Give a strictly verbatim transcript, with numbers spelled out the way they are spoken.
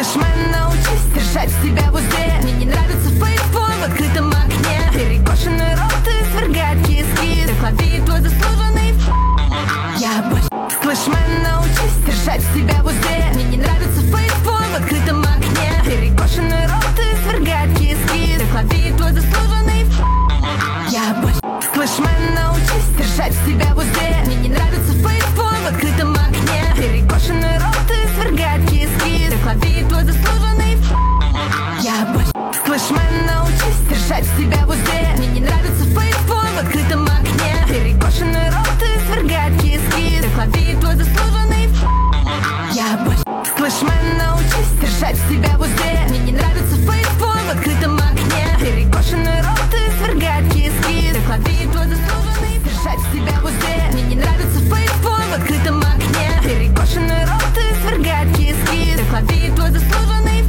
Слышь, мэн, научись держать себя в узде. Мне не нравится фейсбой в открытом окне. Перекошенный рот и свергает кис-кис. Так лови твой заслуженный ф***. Я больше. Слышь, мэн, научись держать себя в узде. Мне не нравится фейсбой в открытом окне. Перекошенный рот и свергает кис-кис. Так лови твой заслуженный ф***. Я больше. Слышь, мэн, научись держать себя в узде. Мне не нравится фейсбой в открытом окне. Перекошенный рот и свергает кис-кис. Так лови твой заслуженный ф***. Я больше. Слышь, мэн, научись держать себя в узде. Мне не нравится фейсбой в открытом окне. Перекошенный рот и свергает кис-кис. Так лови твой заслуженный ф***. Я больше. Слышь, мэн, научись держать себя в узде.